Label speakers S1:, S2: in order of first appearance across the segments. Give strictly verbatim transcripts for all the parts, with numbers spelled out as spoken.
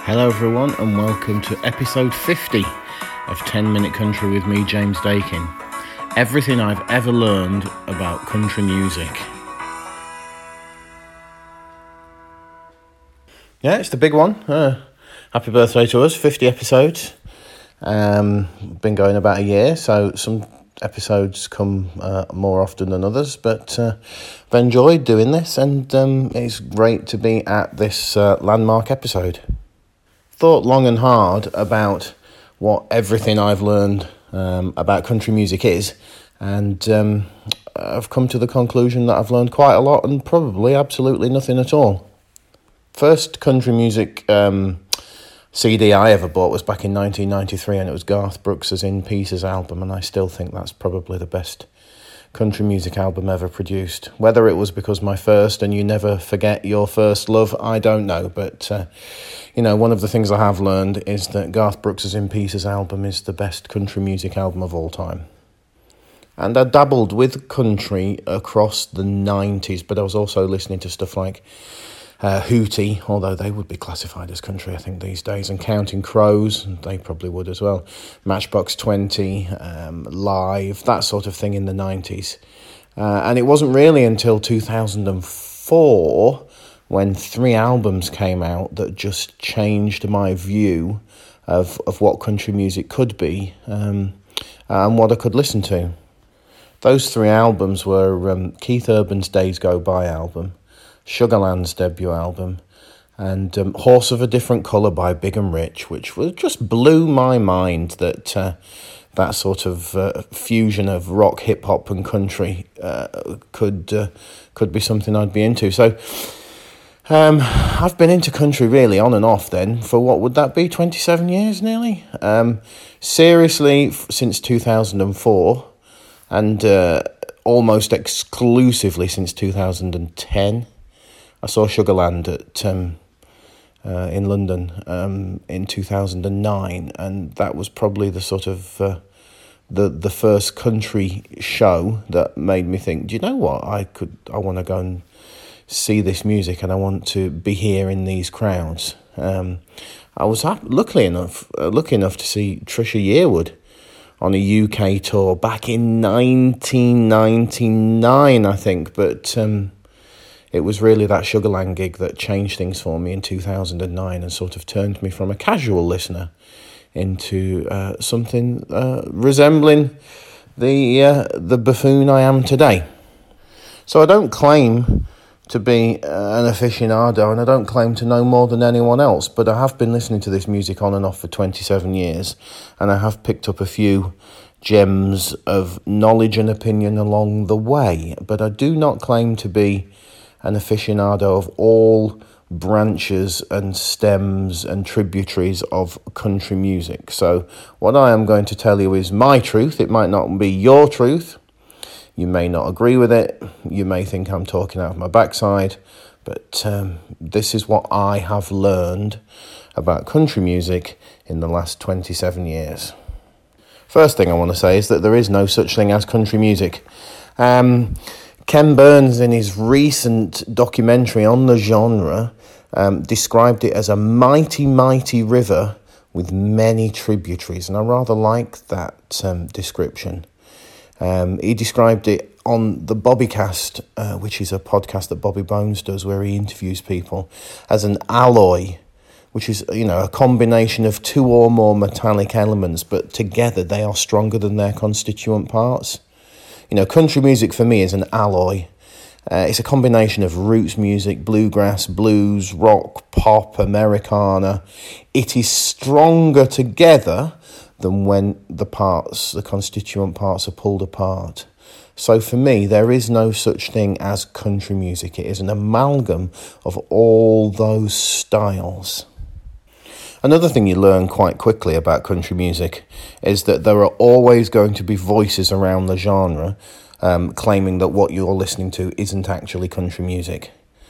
S1: Hello everyone and welcome to episode fifty of ten minute Country with me, James Dakin. Everything I've ever learned about country music. Yeah, it's the big one. Uh, happy birthday to us, fifty episodes. Um, been going about a year, so some episodes come uh, more often than others, but uh, I've enjoyed doing this, and um, it's great to be at this uh, landmark episode. Thought long and hard about what everything I've learned um, about country music is, and um, I've come to the conclusion that I've learned quite a lot and probably absolutely nothing at all. First country music um, C D I ever bought was back in nineteen ninety-three, and it was Garth Brooks' In Pieces album, and I still think that's probably the best country music album ever produced. Whether it was because my first and you never forget your first love, I don't know, but uh, you know, one of the things I have learned is that Garth Brooks' In Pieces album is the best country music album of all time. And I dabbled with country across the nineties, but I was also listening to stuff like Uh, Hootie, although they would be classified as country, I think, these days, and Counting Crows, and they probably would as well, Matchbox twenty, um, Live, that sort of thing in the nineties. Uh, and it wasn't really until two thousand four, when three albums came out, that just changed my view of, of what country music could be um, and what I could listen to. Those three albums were um, Keith Urban's Days Go By album, Sugarland's debut album, and um, Horse of a Different Colour by Big and Rich, which was, just blew my mind that uh, that sort of uh, fusion of rock, hip-hop and country uh, could uh, could be something I'd be into. So um, I've been into country really on and off then for what would that be, twenty-seven years nearly? Um, seriously, f- since two thousand four, and uh, almost exclusively since two thousand ten. I saw Sugarland at um, uh, in London um, in two thousand nine, and that was probably the sort of uh, the the first country show that made me think, do you know what, I could I want to go and see this music, and I want to be here in these crowds. Um, I was happy, luckily enough uh, lucky enough to see Trisha Yearwood on a U K tour back in nineteen ninety-nine, I think, but Um, it was really that Sugarland gig that changed things for me in two thousand nine and sort of turned me from a casual listener into uh, something uh, resembling the uh, the buffoon I am today. So I don't claim to be uh, an aficionado, and I don't claim to know more than anyone else, but I have been listening to this music on and off for twenty-seven years, and I have picked up a few gems of knowledge and opinion along the way, but I do not claim to be an aficionado of all branches and stems and tributaries of country music. So what I am going to tell you is my truth. It might not be your truth. You may not agree with it. You may think I'm talking out of my backside. But um, this is what I have learned about country music in the last twenty-seven years. First thing I want to say is that there is no such thing as country music. Um... Ken Burns, in his recent documentary on the genre, um, described it as a mighty, mighty river with many tributaries, and I rather like that um, description. Um, he described it on the Bobbycast, uh, which is a podcast that Bobby Bones does, where he interviews people, as an alloy, which is, you know, a combination of two or more metallic elements, but together they are stronger than their constituent parts. You know, country music for me is an alloy. Uh, it's a combination of roots music, bluegrass, blues, rock, pop, Americana. It is stronger together than when the parts, the constituent parts, are pulled apart. So for me, there is no such thing as country music. It is an amalgam of all those styles. Another thing you learn quite quickly about country music is that there are always going to be voices around the genre um, claiming that what you're listening to isn't actually country music.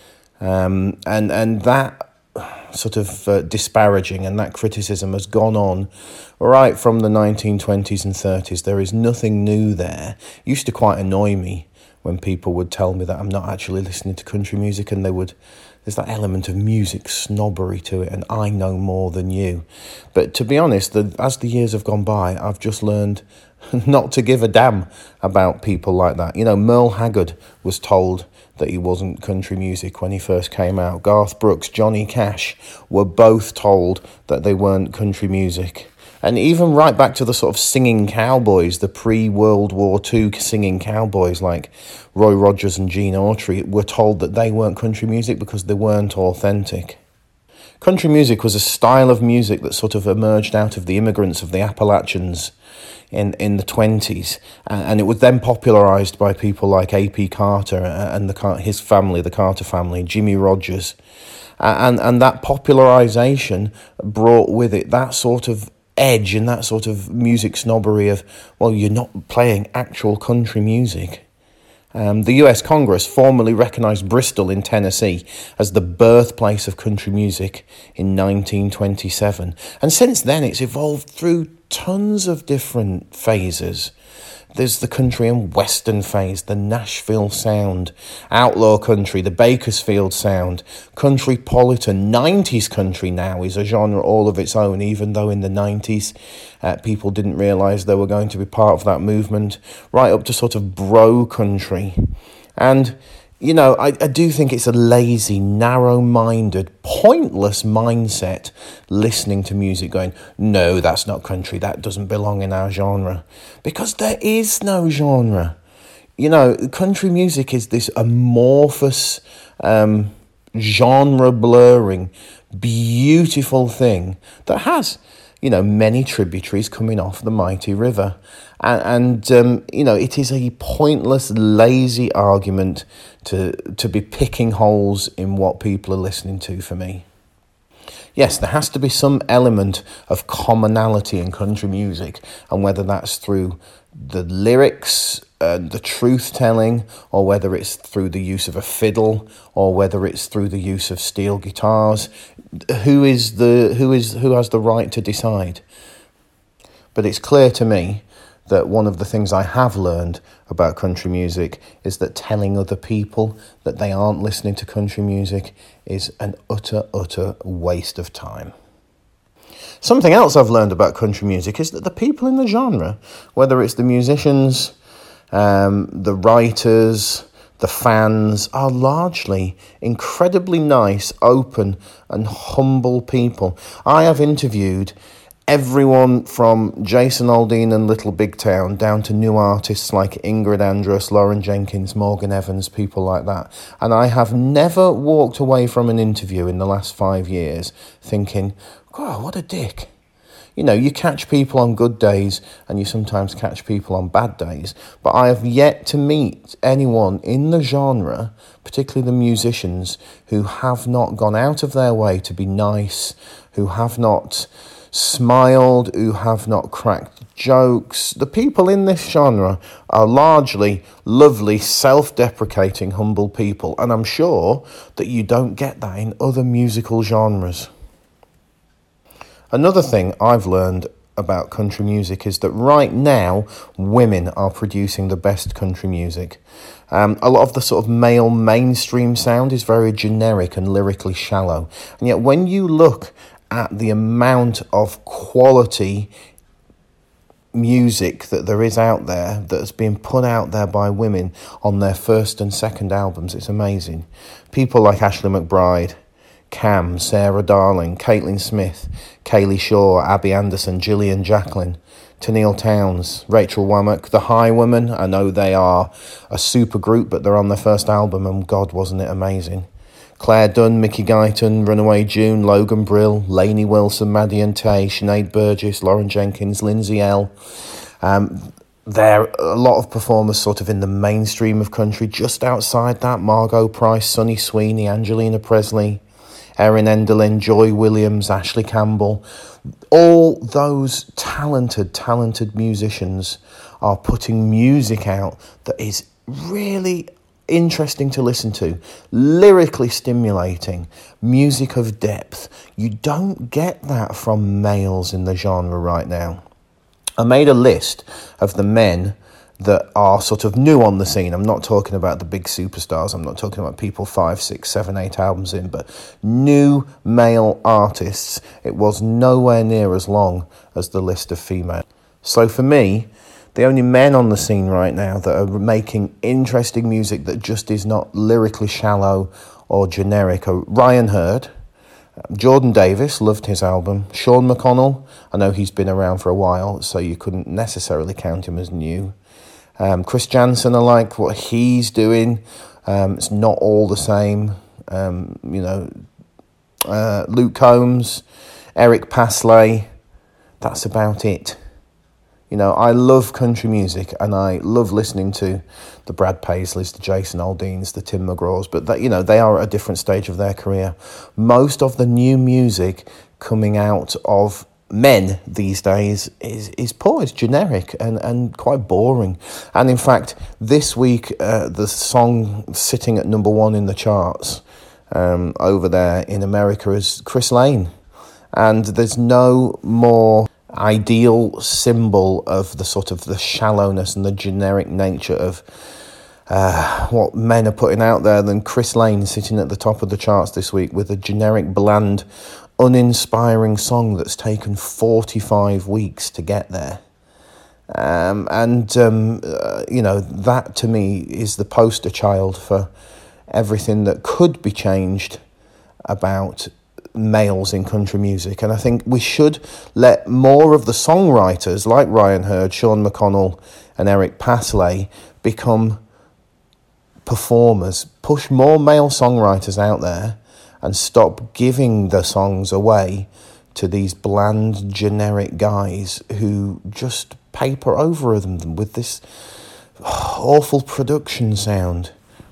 S1: Um, and, and that sort of uh, disparaging and that criticism has gone on right from the nineteen twenties and thirties. There is nothing new there. It used to quite annoy me when people would tell me that I'm not actually listening to country music, and they would, there's that element of music snobbery to it, and I know more than you. But to be honest, the, as the years have gone by, I've just learned not to give a damn about people like that. You know, Merle Haggard was told that he wasn't country music when he first came out. Garth Brooks, Johnny Cash were both told that they weren't country music. And even right back to the sort of singing cowboys, the pre-World War Two singing cowboys like Roy Rogers and Gene Autry were told that they weren't country music because they weren't authentic. Country music was a style of music that sort of emerged out of the immigrants of the Appalachians in, in the twenties, and it was then popularised by people like A P Carter and the his family, the Carter family, Jimmy Rogers. And, and that popularisation brought with it that sort of edge and that sort of music snobbery of, well, you're not playing actual country music. Um, the U S Congress formally recognised Bristol in Tennessee as the birthplace of country music in nineteen twenty-seven. And since then, it's evolved through tons of different phases. There's the country and western phase, the Nashville sound, outlaw country, the Bakersfield sound, countrypolitan. nineties country now is a genre all of its own, even though in the nineties uh, people didn't realise they were going to be part of that movement, right up to sort of bro country. And, you know, I, I do think it's a lazy, narrow-minded, pointless mindset listening to music going, no, that's not country, that doesn't belong in our genre. Because there is no genre. You know, country music is this amorphous, um, genre-blurring, beautiful thing that has, you know, many tributaries coming off the mighty river. And, and um, you know, it is a pointless, lazy argument to to be picking holes in what people are listening to for me. Yes, there has to be some element of commonality in country music, and whether that's through the lyrics, uh, the truth-telling, or whether it's through the use of a fiddle, or whether it's through the use of steel guitars, who is the who is who has the right to decide? But it's clear to me that one of the things I have learned about country music is that telling other people that they aren't listening to country music is an utter, utter waste of time. Something else I've learned about country music is that the people in the genre, whether it's the musicians, um, the writers, the fans, are largely incredibly nice, open and humble people. I have interviewed everyone from Jason Aldean and Little Big Town down to new artists like Ingrid Andress, Lauren Jenkins, Morgan Evans, people like that. And I have never walked away from an interview in the last five years thinking, God, what a dick. You know, you catch people on good days and you sometimes catch people on bad days. But I have yet to meet anyone in the genre, particularly the musicians, who have not gone out of their way to be nice, who have not smiled, who have not cracked jokes. The people in this genre are largely lovely, self-deprecating, humble people, and I'm sure that you don't get that in other musical genres. Another thing I've learned about country music is that right now women are producing the best country music. Um, a lot of the sort of male mainstream sound is very generic and lyrically shallow, and yet when you look at the amount of quality music that there is out there that's been put out there by women on their first and second albums, it's amazing. People like Ashley McBryde, Cam, Sarah Darling, Caitlin Smith, Kaylee Shaw, Abby Anderson, Gillian Jacqueline, Tennille Towns, Rachel Wammack, The Highwomen. I know they are a super group, but they're on their first album, and God, wasn't it amazing. Claire Dunn, Mickey Guyton, Runaway June, Logan Brill, Lainey Wilson, Maddie and Tay, Sinead Burgess, Lauren Jenkins, Lindsay L. Um, there are a lot of performers sort of in the mainstream of country. Just outside that, Margot Price, Sonny Sweeney, Angelina Presley, Erin Enderlin, Joy Williams, Ashley Campbell. All those talented, talented musicians are putting music out that is really interesting to listen to, lyrically stimulating, music of depth. You don't get that from males in the genre right now. I made a list of the men that are sort of new on the scene. I'm not talking about the big superstars. I'm not talking about people five, six, seven, eight albums in, but new male artists. It was nowhere near as long as the list of female. So for me, the only men on the scene right now that are making interesting music that just is not lyrically shallow or generic are Ryan Hurd, Jordan Davis, loved his album. Sean McConnell, I know he's been around for a while, so you couldn't necessarily count him as new. Um, Chris Jansen, I like what he's doing. Um, it's not all the same. Um, you know, uh, Luke Combs, Eric Paslay, that's about it. You know, I love country music and I love listening to the Brad Paisleys, the Jason Aldeans, the Tim McGraws, but that, you know, they are at a different stage of their career. Most of the new music coming out of men these days is, is poor, it's generic and, and quite boring. And in fact, this week, uh, the song sitting at number one in the charts um, over there in America is Chris Lane. And there's no more ideal symbol of the sort of the shallowness and the generic nature of uh, what men are putting out there than Chris Lane sitting at the top of the charts this week with a generic, bland, uninspiring song that's taken forty-five weeks to get there. Um, and, um, uh, you know, that to me is the poster child for everything that could be changed about males in country music. And I think we should let more of the songwriters like Ryan Hurd, Sean McConnell and Eric Paslay become performers, push more male songwriters out there and stop giving the songs away to these bland, generic guys who just paper over them with this awful production sound.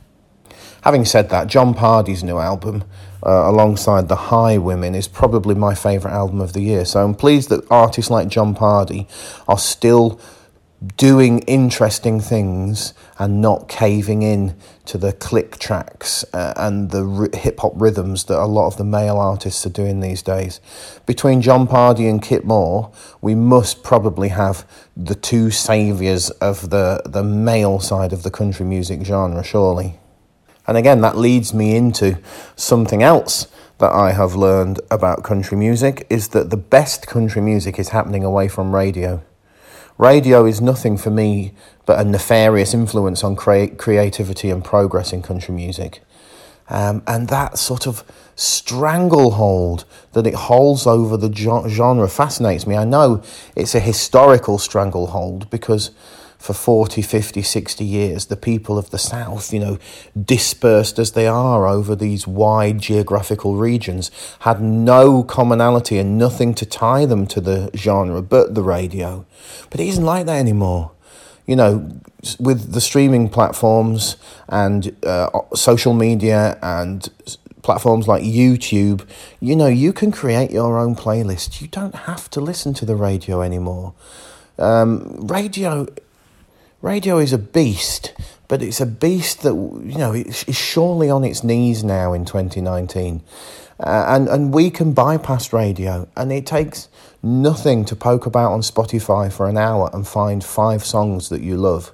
S1: Having said that, John Pardy's new album, uh, alongside The Highwomen, is probably my favourite album of the year. So I'm pleased that artists like John Pardy are still doing interesting things and not caving in to the click tracks uh, and the r- hip-hop rhythms that a lot of the male artists are doing these days. Between John Pardy and Kit Moore, we must probably have the two saviours of the, the male side of the country music genre, surely. And again, that leads me into something else that I have learned about country music, is that the best country music is happening away from radio. Radio is nothing for me but a nefarious influence on crea- creativity and progress in country music. Um, and that sort of stranglehold that it holds over the genre fascinates me. I know it's a historical stranglehold because for forty, fifty, sixty years, the people of the South, you know, dispersed as they are over these wide geographical regions, had no commonality and nothing to tie them to the genre but the radio. But it isn't like that anymore. You know, with the streaming platforms and uh, social media and platforms like YouTube, you know, you can create your own playlist. You don't have to listen to the radio anymore. Um, radio... Radio is a beast, but it's a beast that, you know, is surely on its knees now in twenty nineteen. Uh, and, and we can bypass radio, and it takes nothing to poke about on Spotify for an hour and find five songs that you love.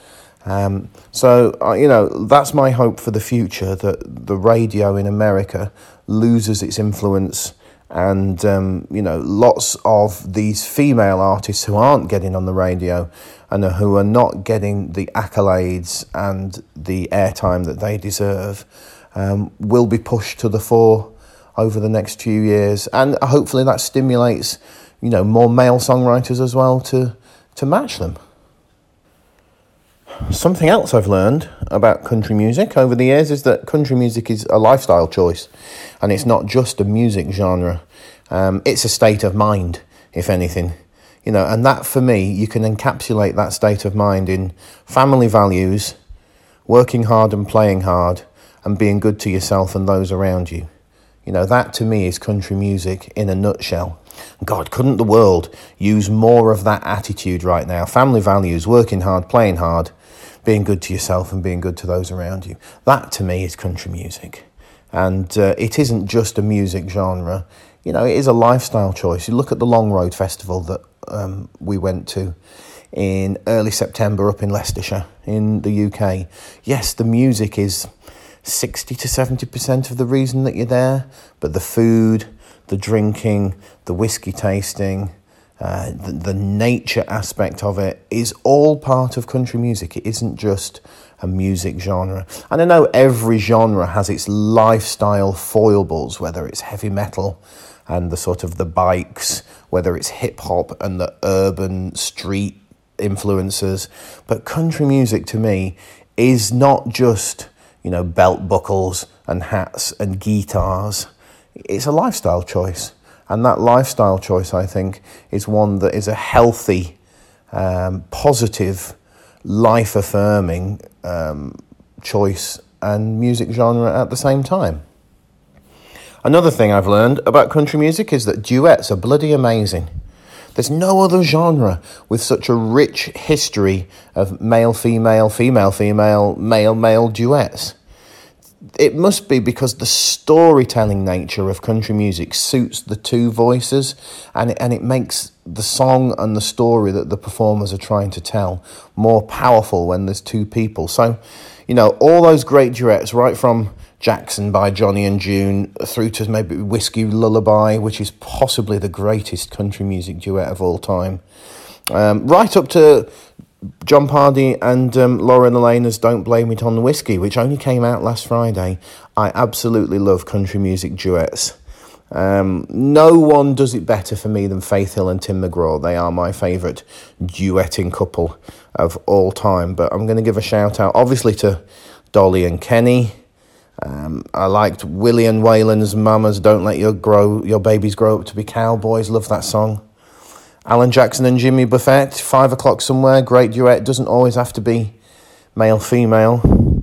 S1: Um, so, uh, you know, that's my hope for the future, that the radio in America loses its influence. And, um, you know, lots of these female artists who aren't getting on the radio and who are not getting the accolades and the airtime that they deserve um, will be pushed to the fore over the next few years. And hopefully that stimulates, you know, more male songwriters as well to, to match them. Something else I've learned about country music over the years is that country music is a lifestyle choice, and it's not just a music genre. Um, it's a state of mind, if anything. You know, and that for me, you can encapsulate that state of mind in family values, working hard and playing hard, and being good to yourself and those around you. You know, that to me is country music in a nutshell. God, couldn't the world use more of that attitude right now? Family values, working hard, playing hard, being good to yourself and being good to those around you. That to me is country music. And uh, it isn't just a music genre. You know, it is a lifestyle choice. You look at the Long Road Festival that um, we went to in early September up in Leicestershire in the U K. Yes, the music is sixty to seventy percent of the reason that you're there, but the food, the drinking, the whiskey tasting, uh, the, the nature aspect of it is all part of country music. It isn't just a music genre. And I know every genre has its lifestyle foibles, whether it's heavy metal and the sort of the bikes, whether it's hip hop and the urban street influences. But country music to me is not just, you know, belt buckles and hats and guitars. It's a lifestyle choice. And that lifestyle choice, I think, is one that is a healthy, um, positive, life-affirming um, choice and music genre at the same time. Another thing I've learned about country music is that duets are bloody amazing. There's no other genre with such a rich history of male-female, female-female, male-male duets. It must be because the storytelling nature of country music suits the two voices, and it, and it makes the song and the story that the performers are trying to tell more powerful when there's two people. So, you know, all those great duets, right from Jackson by Johnny and June through to maybe Whiskey Lullaby, which is possibly the greatest country music duet of all time, um, right up to John Pardy and um, Lauren Elena's Don't Blame It on the Whiskey, which only came out last Friday. I absolutely love country music duets. Um, no one does it better for me than Faith Hill and Tim McGraw. They are my favourite duetting couple of all time. But I'm going to give a shout out, obviously, to Dolly and Kenny. Um, I liked Willie and Waylon's Mamas Don't Let Your Grow Your Babies Grow Up to Be Cowboys. Love that song. Alan Jackson and Jimmy Buffett, Five O'Clock Somewhere, great duet. Doesn't always have to be male-female.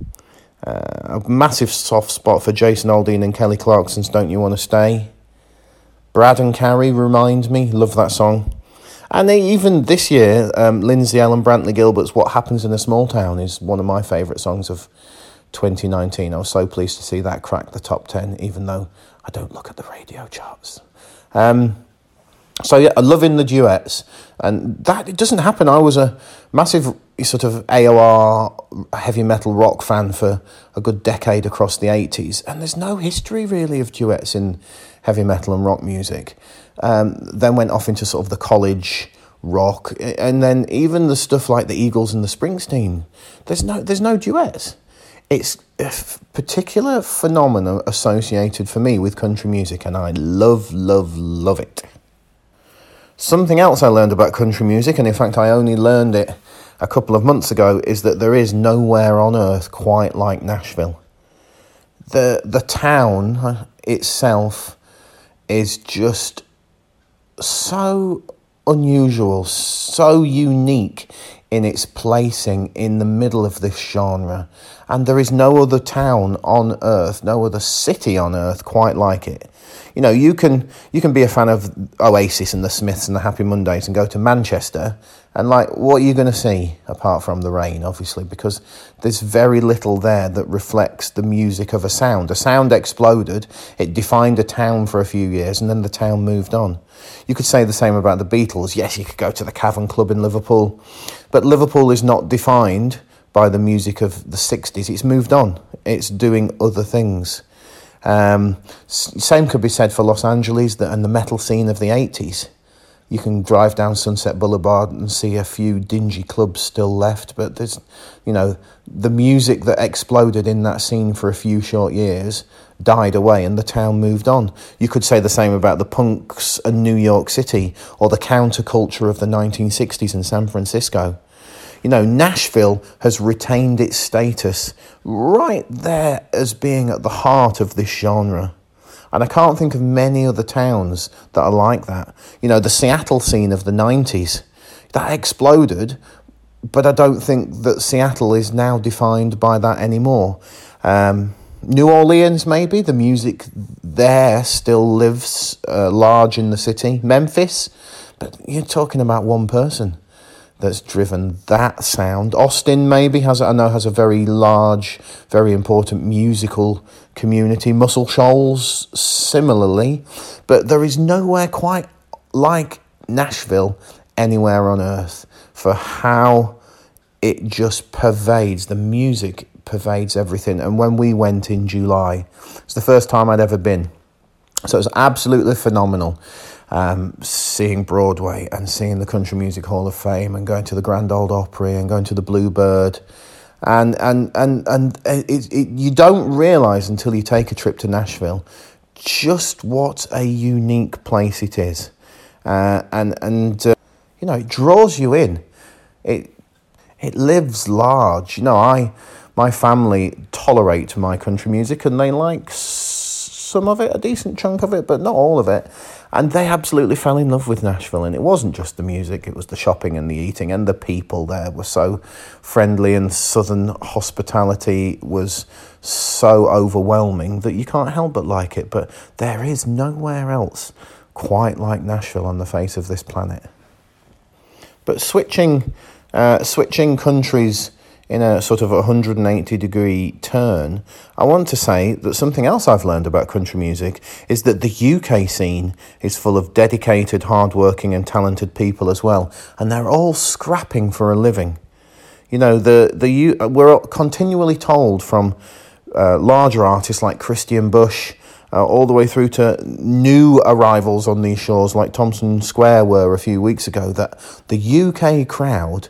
S1: Uh, a massive soft spot for Jason Aldean and Kelly Clarkson's Don't You Want to Stay. Brad and Carrie, Remind Me, love that song. And they, even this year, um, Lindsay Ellen Brantley Gilbert's What Happens in a Small Town is one of my favourite songs of twenty nineteen. I was so pleased to see that crack the top ten, even though I don't look at the radio charts. Um... So yeah, loving the duets, and that it doesn't happen. I was a massive sort of A O R heavy metal rock fan for a good decade across the eighties, and there's no history really of duets in heavy metal and rock music. Um, then went off into sort of the college rock, and then even the stuff like the Eagles and the Springsteen. There's no there's no duets. It's a particular phenomenon associated for me with country music, and I love, love, love it. Something else I learned about country music, and in fact I only learned it a couple of months ago, is that there is nowhere on earth quite like Nashville. The the town itself is just so unusual, so unique in its placing in the middle of this genre. And there is no other town on earth, no other city on earth quite like it. You know, you can you can be a fan of Oasis and the Smiths and the Happy Mondays and go to Manchester, and like, what are you going to see apart from the rain, obviously, because there's very little there that reflects the music of a sound. A sound exploded, it defined a town for a few years, and then the town moved on. You could say the same about the Beatles. Yes, you could go to the Cavern Club in Liverpool, but Liverpool is not defined by the music of the sixties. It's moved on. It's doing other things. Um, same could be said for Los Angeles and the metal scene of the eighties. You can drive down Sunset Boulevard and see a few dingy clubs still left, but there's, you know, the music that exploded in that scene for a few short years died away and the town moved on. You could say the same about the punks in New York City or the counterculture of the nineteen sixties in San Francisco. You know, Nashville has retained its status right there as being at the heart of this genre. And I can't think of many other towns that are like that. You know, the Seattle scene of the nineties, that exploded, but I don't think that Seattle is now defined by that anymore. Um, New Orleans, maybe, the music there still lives uh, large in the city. Memphis, but you're talking about one person that's driven that sound. Austin maybe has, I know, has a very large, very important musical community. Muscle Shoals similarly, but there is nowhere quite like Nashville anywhere on earth. for how it just pervades, the music pervades everything. And when we went in July, it's the first time I'd ever been. So it was absolutely phenomenal, um, seeing Broadway and seeing the Country Music Hall of Fame and going to the Grand Ole Opry and going to the Bluebird. And and and and it, it, you don't realise until you take a trip to Nashville just what a unique place it is. Uh, and, and uh, you know, it draws you in. It it lives large. You know, I my family tolerate my country music and they like some of it, a decent chunk of it, but not all of it. And they absolutely fell in love with Nashville. And it wasn't just the music, it was the shopping and the eating, and the people there were so friendly, and Southern hospitality was so overwhelming that you can't help but like it. But there is nowhere else quite like Nashville on the face of this planet. But switching, uh, switching countries in a sort of one hundred eighty degree turn, I want to say that something else I've learned about country music is that the U K scene is full of dedicated, hardworking and talented people as well, and they're all scrapping for a living. You know, the the U, we're continually told from uh, larger artists like Christian Bush, uh, all the way through to new arrivals on these shores like Thompson Square were a few weeks ago, that the U K crowd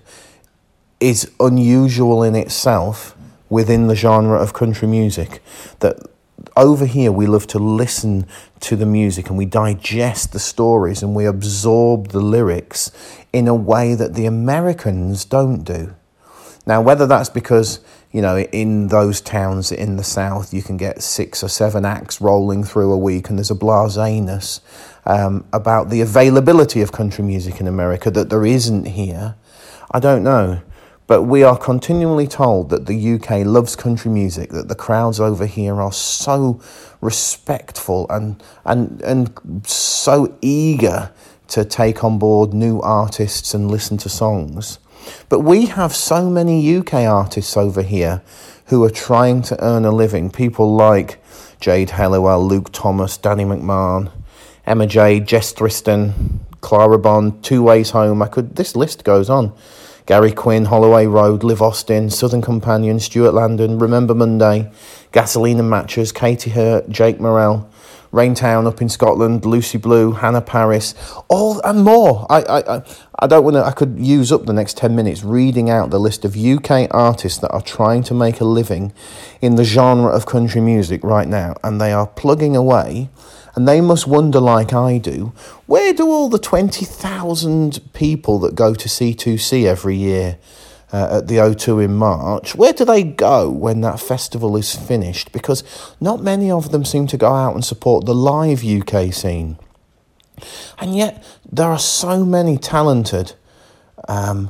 S1: is unusual in itself within the genre of country music. That over here we love to listen to the music and we digest the stories and we absorb the lyrics in a way that the Americans don't do. Now, whether that's because, you know, in those towns in the South you can get six or seven acts rolling through a week and there's a blaseness um, about the availability of country music in America that there isn't here, I don't know. But we are continually told that the U K loves country music, that the crowds over here are so respectful and and and so eager to take on board new artists and listen to songs. But we have so many U K artists over here who are trying to earn a living. People like Jade Helliwell, Luke Thomas, Danny McMahon, Emma Jade, Jess Thriston, Clara Bond, Two Ways Home. I could. This list goes on. Gary Quinn, Holloway Road, Liv Austin, Southern Companion, Stuart Landon, Remember Monday, Gasoline and Matches, Katie Hurt, Jake Morrell, Raintown up in Scotland, Lucy Blue, Hannah Paris, all and more. I I I don't want to. I could use up the next ten minutes reading out the list of U K artists that are trying to make a living in the genre of country music right now, and they are plugging away. And they must wonder, like I do, where do all the twenty thousand people that go to C two C every year uh, at the O two in March, where do they go when that festival is finished? Because not many of them seem to go out and support the live U K scene. And yet there are so many talented, um,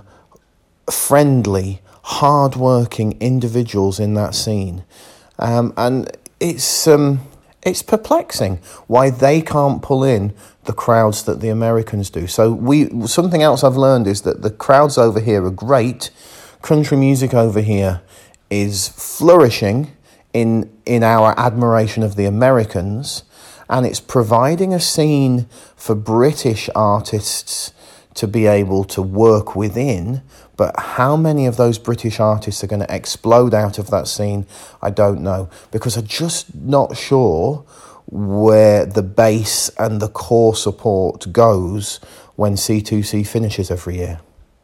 S1: friendly, hard-working individuals in that scene. Um, and it's... Um, It's perplexing why they can't pull in the crowds that the Americans do. So we something else I've learned is that the crowds over here are great. Country music over here is flourishing in in our admiration of the Americans, and it's providing a scene for British artists to be able to work within. But how many of those British artists are going to explode out of that scene, I don't know. Because I'm just not sure where the base and the core support goes when C two C finishes every year.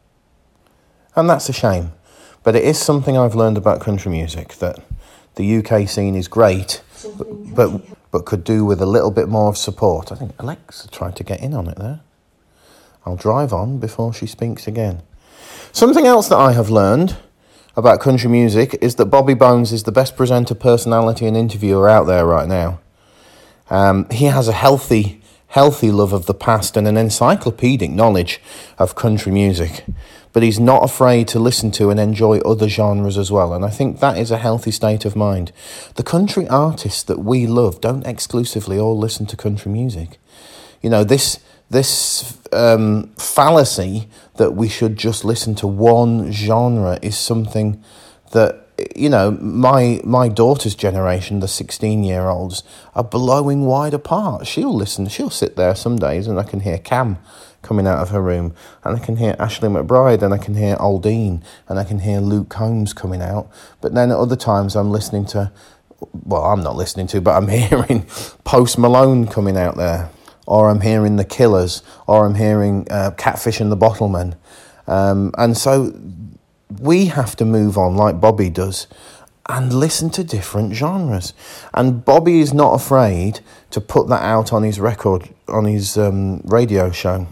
S1: And that's a shame. But it is something I've learned about country music, that the U K scene is great, but, but, but could do with a little bit more of support. I think Alexa tried to get in on it there. I'll drive on before she speaks again. Something else that I have learned about country music is that Bobby Bones is the best presenter, personality and interviewer out there right now. Um, he has a healthy, healthy love of the past and an encyclopedic knowledge of country music. But he's not afraid to listen to and enjoy other genres as well. And I think that is a healthy state of mind. The country artists that we love don't exclusively all listen to country music. You know, this... This um, fallacy that we should just listen to one genre is something that you know, my my daughter's generation, the sixteen-year-olds, are blowing wide apart. She'll listen, she'll sit there some days and I can hear Cam coming out of her room, and I can hear Ashley McBride, and I can hear Aldine, and I can hear Luke Combs coming out. But then at other times I'm listening to, well, I'm not listening to, but I'm hearing Post Malone coming out there, or I'm hearing The Killers, or I'm hearing uh, Catfish and the Bottlemen. Um, and so we have to move on like Bobby does and listen to different genres. And Bobby is not afraid to put that out on his record, on his um, radio show.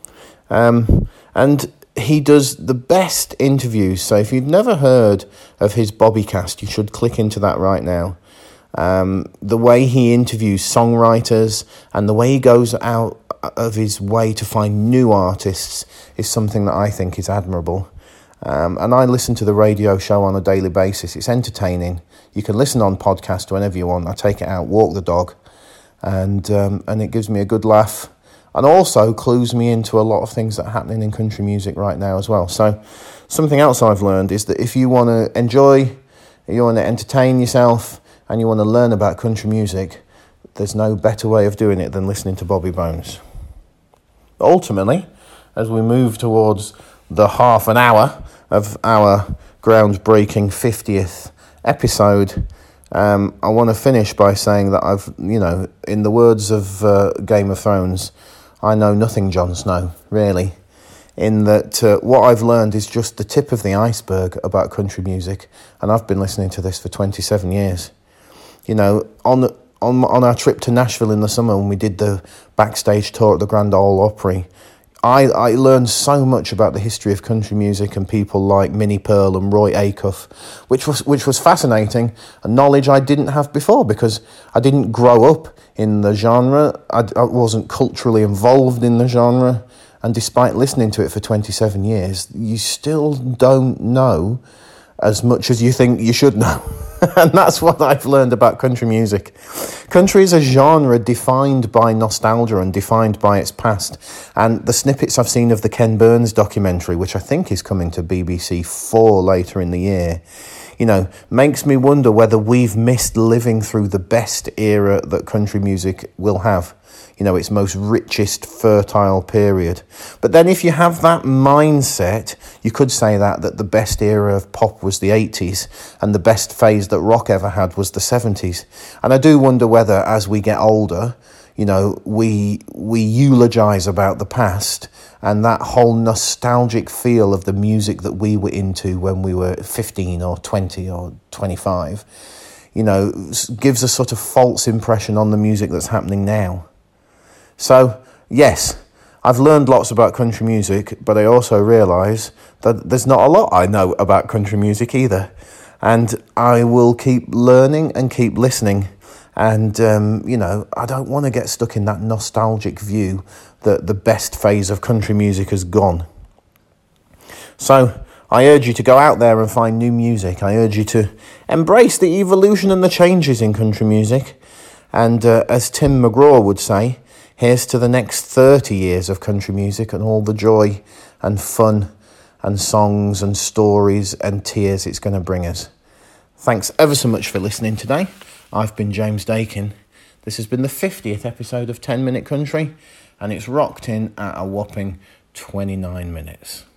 S1: Um, and he does the best interviews. So if you've never heard of his Bobbycast, you should click into that right now. Um, the way he interviews songwriters and the way he goes out of his way to find new artists is something that I think is admirable. Um, and I listen to the radio show on a daily basis. It's entertaining. You can listen on podcast whenever you want. I take it out, walk the dog, and um, and it gives me a good laugh, and also clues me into a lot of things that are happening in country music right now as well. So something else I've learned is that if you want to enjoy, you want to entertain yourself, and you want to learn about country music, there's no better way of doing it than listening to Bobby Bones. Ultimately, as we move towards the half an hour of our groundbreaking fiftieth episode, um, I want to finish by saying that I've, you know, in the words of uh, Game of Thrones, I know nothing, Jon Snow, really, in that uh, what I've learned is just the tip of the iceberg about country music, and I've been listening to this for twenty-seven years. You know, on the, on on our trip to Nashville in the summer when we did the backstage tour at the Grand Ole Opry, I, I learned so much about the history of country music and people like Minnie Pearl and Roy Acuff, which was which was fascinating, and knowledge I didn't have before because I didn't grow up in the genre. I, I wasn't culturally involved in the genre, and despite listening to it for twenty-seven years, you still don't know as much as you think you should know. And that's what I've learned about country music. Country is a genre defined by nostalgia and defined by its past. And the snippets I've seen of the Ken Burns documentary, which I think is coming to B B C four later in the year, you know, makes me wonder whether we've missed living through the best era that country music will have. You know, its most richest, fertile period. But then if you have that mindset, you could say that, that the best era of pop was the eighties and the best phase that rock ever had was the seventies. And I do wonder whether, as we get older, you know, we we eulogise about the past, and that whole nostalgic feel of the music that we were into when we were fifteen or twenty or twenty-five, you know, gives a sort of false impression on the music that's happening now. So, yes, I've learned lots about country music, but I also realise that there's not a lot I know about country music either. And I will keep learning and keep listening. And, um, you know, I don't want to get stuck in that nostalgic view that the best phase of country music has gone. So I urge you to go out there and find new music. I urge you to embrace the evolution and the changes in country music. And uh, as Tim McGraw would say, here's to the next thirty years of country music and all the joy and fun and songs and stories and tears it's going to bring us. Thanks ever so much for listening today. I've been James Dakin. This has been the fiftieth episode of ten minute Country, and it's rocked in at a whopping twenty-nine minutes.